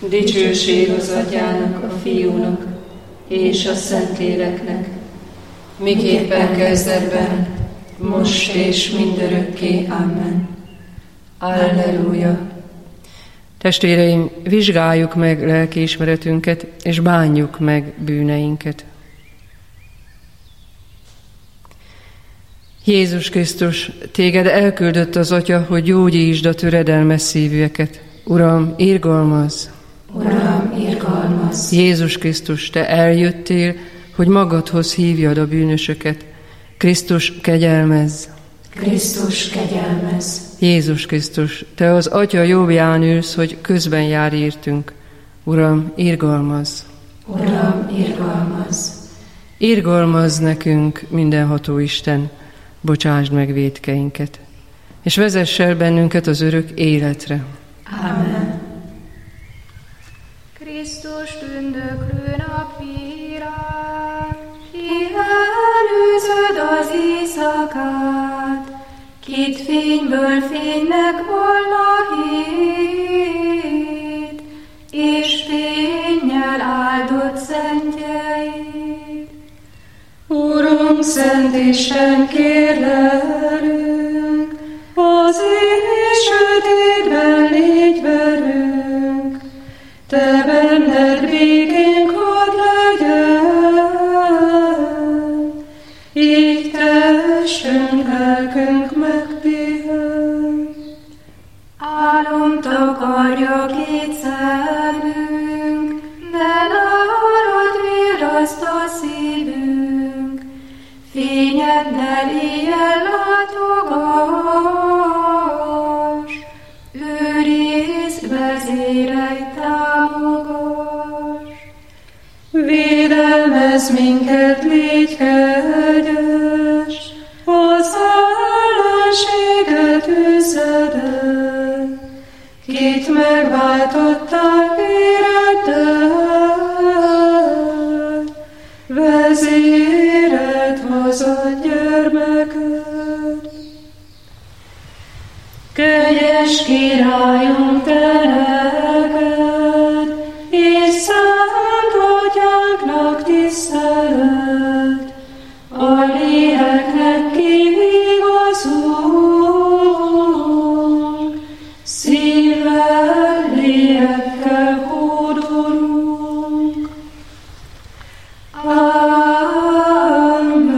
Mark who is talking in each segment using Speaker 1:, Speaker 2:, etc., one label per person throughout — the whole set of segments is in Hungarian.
Speaker 1: Dicsőség az Atyának, a Fiúnak és a Szentléleknek, miképpen kezdetben, most és mindörökké. Amen. Alleluja.
Speaker 2: Testvéreim, vizsgáljuk meg lelkiismeretünket, és bánjuk meg bűneinket. Jézus Krisztus, téged elküldött az Atya, hogy gyógyítsd a töredelmes szívűeket. Uram, irgalmazz!
Speaker 1: Uram, irgalmazz!
Speaker 2: Jézus Krisztus, te eljöttél, hogy magadhoz hívjad a bűnösöket. Krisztus, kegyelmezz!
Speaker 1: Krisztus, kegyelmezz!
Speaker 2: Jézus Krisztus, te az Atya jobbján ülsz, hogy közben jár értünk. Uram, irgalmazz!
Speaker 1: Uram, irgalmazz!
Speaker 2: Irgalmazz nekünk, mindenható Isten, bocsásd meg vétkeinket, és vezess el bennünket az örök életre.
Speaker 1: Amen.
Speaker 3: Krisztus tündöklő napvilág, ki előzöd az éjszakát, kit fényből fénynek volna hét, és fénnyel áldott szentjeid.
Speaker 1: Urunk, Szent Isten, kérlelünk, az éj sötétben légy velünk, te benned békénk hadd legyen, így testünk, lelkünk megpihen.
Speaker 3: Álom takarja két szemünk, de nálad virraszt a szívünk, fényeddel éjjel látogass, őrizd, vezérelj, támogass.
Speaker 1: Védelmezz minket, légy kegyes, az ellenséget üzzed el, kit megváltottál véreddel, vezéreld haza gyermeked. Kegyes Királyunk, te neked, és szent Atyánknak tisztelet, a léleknek kivigazunk, szívvel, lélekkel hódolunk. Amen.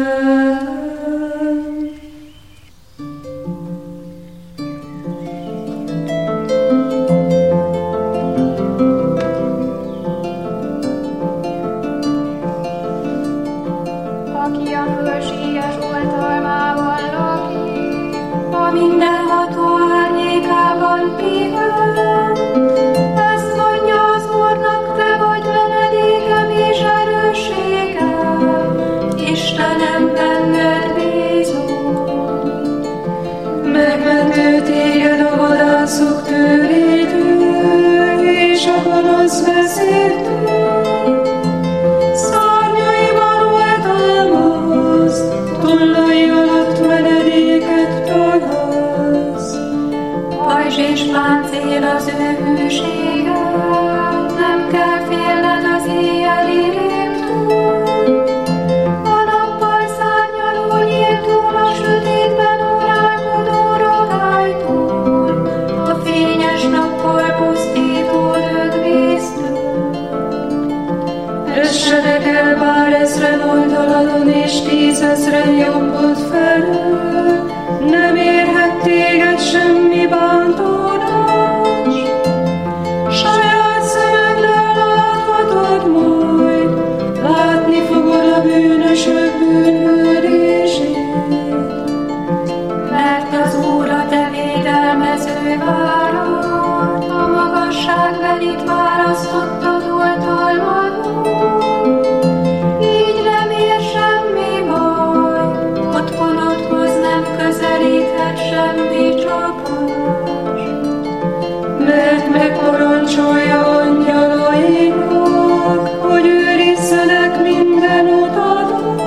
Speaker 3: Aki a fölséges oltalmával lakik, a mindenható árnyékában pihen. Ezt mondja az Úrnak, te vagy menedékem és erősségem, Istenem, benned bízom.
Speaker 1: Megmentő téged a vadászok tőrétől, és a gonosz vezértől. Szárnyaiban oltalmaz, tollai alatt menedéket találsz.
Speaker 3: Pajzs és páncél az ő hűsége, nem kell félned az éjjeli rémtől. A nappal szárnyaló nyíltól, a sötétben uralkodó rogálytól, a fényes nappal pusztító dögvésztől.
Speaker 1: Essenek el bár ezren oldaladon, és 10 000 jobbod felől, nem érhet téged semmi bántódás. Saját szemeddel láthatod majd, látni fogod a bűnösök bűnhődését.
Speaker 3: Mert az Úr a te védelmező várad, a magasságbelit választottad oltalmadon. Így nem ér semmi baj, otthonodhoz nem közelíthet semmi csapás.
Speaker 1: Mert megparancsolja angyalainak, hogy őrizzenek minden utadon.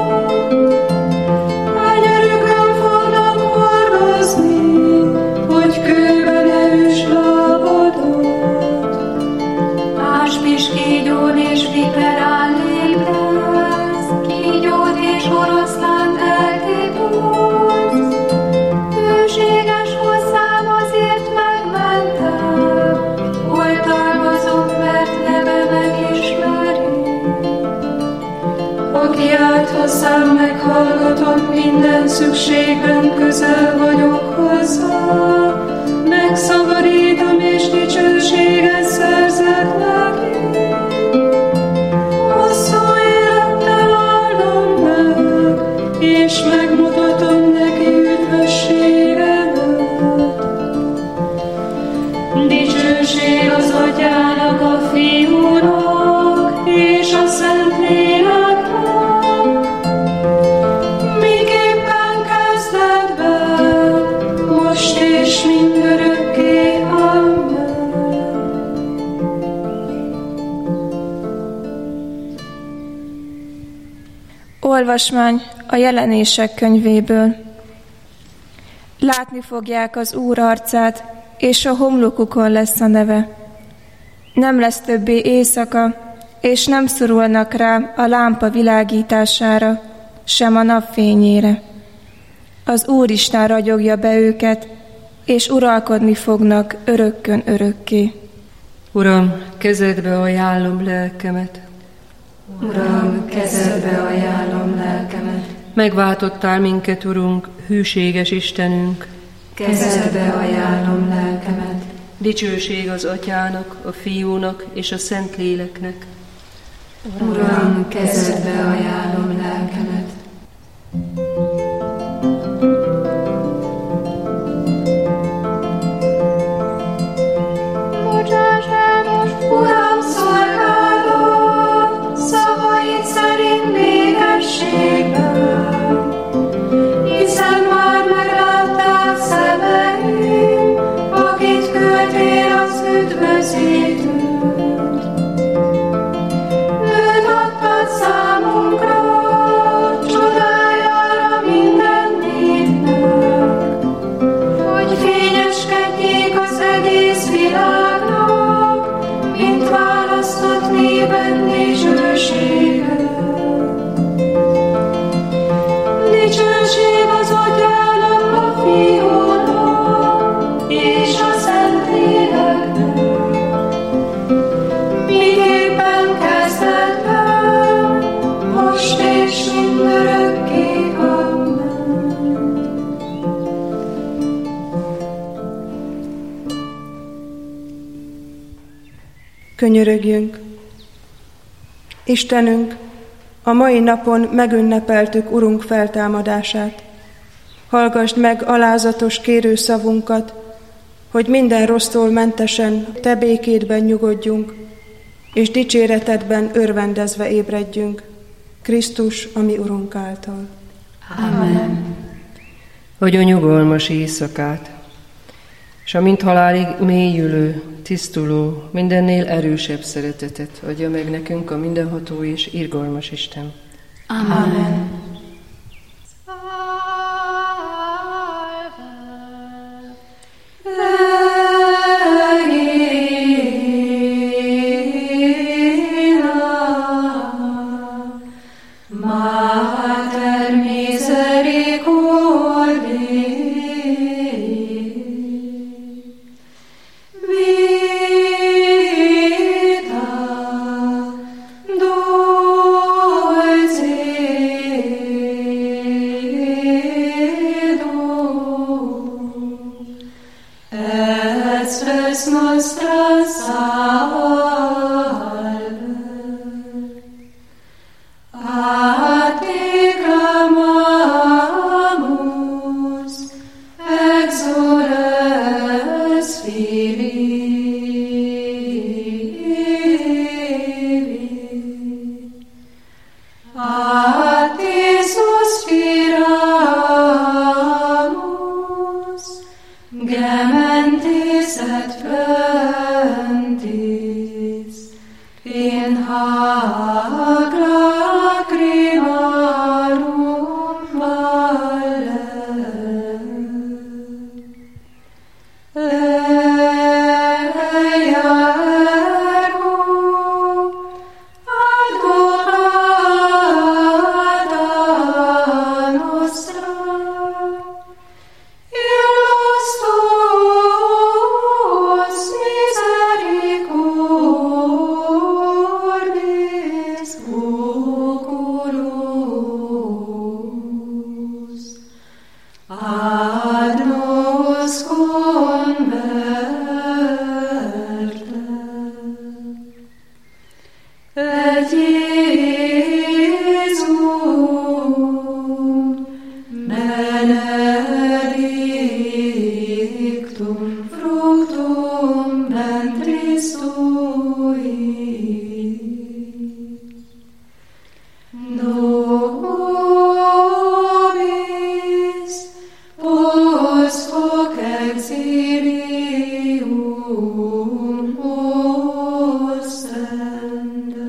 Speaker 1: Enyerükön fognak hordozni, hogy kőbe ne üss lábadat. szükségben közel vagyok hozzá, megszabadítom és dicsőséget szerzek neki. Hosszú élettel áldom meg, és megmutatom neki üdvösségemet. Dicsőség az Atyának, a Fiúnak és a Szentléleknek, miképpen kezdetben, most és mindörökké. Amen.
Speaker 4: Olvasmány a Jelenések könyvéből. Látni fogják az Úr arcát, és a homlokukon lesz a neve. Nem lesz többé éjszaka, és nem szorulnak rá a lámpa világítására, sem a napfényére. Az Úristen ragyogja be őket, és uralkodni fognak örökkön örökké.
Speaker 2: Uram, kezedbe ajánlom lelkemet.
Speaker 3: Uram, kezedbe ajánlom lelkemet.
Speaker 2: Megváltottál minket, Urunk, hűséges Istenünk.
Speaker 3: Kezedbe ajánlom lelkemet.
Speaker 2: Dicsőség az Atyának, a Fiúnak és a Szentléleknek.
Speaker 3: Uram, kezedbe ajánlom lelkemet.
Speaker 1: Uram, szolgálod, szavaid szerint békességben, hiszen már meglátták szemeim, akit küldtél az üdvözítőt. Őt adtad számunkra, csodájára minden népnek, hogy fényeskedjék az egész világnak, mint választott népben dicsősége. Dicsőség az Atyának, a Fiúnak és a Szentléleknek, miképpen kezdetben, most és mindörökké. Amen.
Speaker 5: Könyörögjünk! Istenünk, a mai napon megünnepeltük Urunk feltámadását. Hallgasd meg alázatos kérőszavunkat, hogy minden rossztól mentesen Te békédben nyugodjunk, és dicséretedben örvendezve ébredjünk. Krisztus, a mi Urunk által.
Speaker 3: Amen.
Speaker 2: Adjon nyugalmas éjszakát, és a mint halálig mélyülő, tisztuló, mindennél erősebb szeretetet adja meg nekünk a mindenható és irgalmas Isten.
Speaker 3: Amen.
Speaker 1: Mater misericordiae, vita dulcedo, et spes nostra salve. A te clamamus, exores Filii. A te suspiramus, gementes et flentes. Jésum, benedictum fructum ventris tui. Nobis post hoc exilium ostende.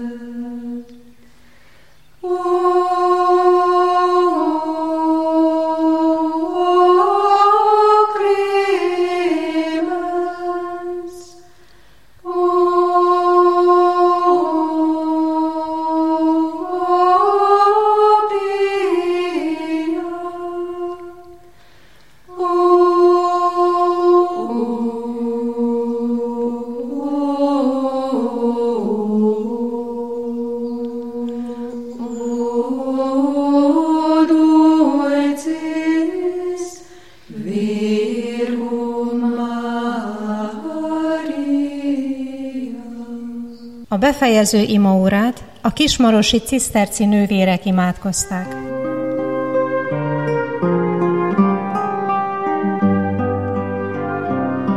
Speaker 6: A befejező imaórát a kismarosi ciszterci nővérek imádkozták.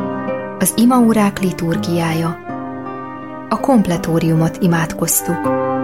Speaker 3: Az imaórák liturgiája. A kompletóriumot imádkoztuk.